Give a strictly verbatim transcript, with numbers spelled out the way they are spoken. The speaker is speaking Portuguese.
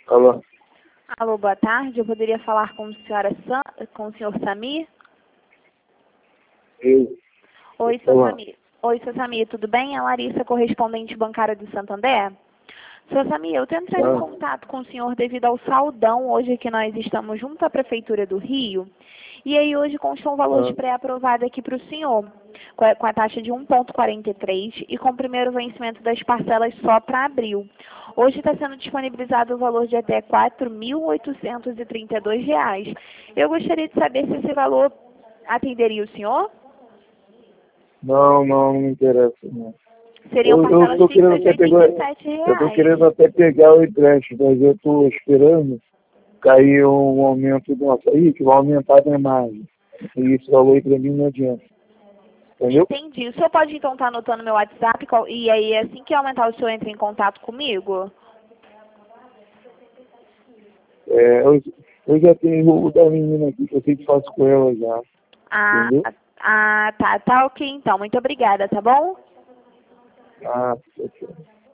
Alô? Alô, boa tarde. Eu poderia falar com, a senhora Sam, com o senhor Samir? Eu. Oi, seu Olá. Samir. Oi, seu Samir, tudo bem? É a Larissa, correspondente bancária do Santander. Seu Samir, eu estou entrando em Ah, contato com o senhor devido ao saldão hoje que nós estamos junto à Prefeitura do Rio. E aí hoje consta um valor de ah, pré-aprovado aqui para o senhor, com a, com a taxa de um vírgula quarenta e três e com o primeiro vencimento das parcelas só para abril. Hoje está sendo disponibilizado o valor de até quatro mil oitocentos e trinta e dois reais. Eu gostaria de saber se esse valor atenderia o senhor? não, não, não me interessa, não. Seriam Eu, eu parcelas tô querendo fixas de até pegar, oitenta e sete eu tô reais. querendo até pegar o empréstimo, mas eu tô esperando cair um aumento do açaí, que vai aumentar a minha margem. E esse valor aí pra mim não adianta. Entendeu? Entendi. O senhor pode então estar anotando meu WhatsApp qual- e aí assim que aumentar o senhor entra em contato comigo? É, eu, eu já tenho o da menina aqui, que eu sempre faço com ela já. Ah, Entendeu? ah, tá. Tá ok então. Muito obrigada, tá bom? Ah, tchau, tchau.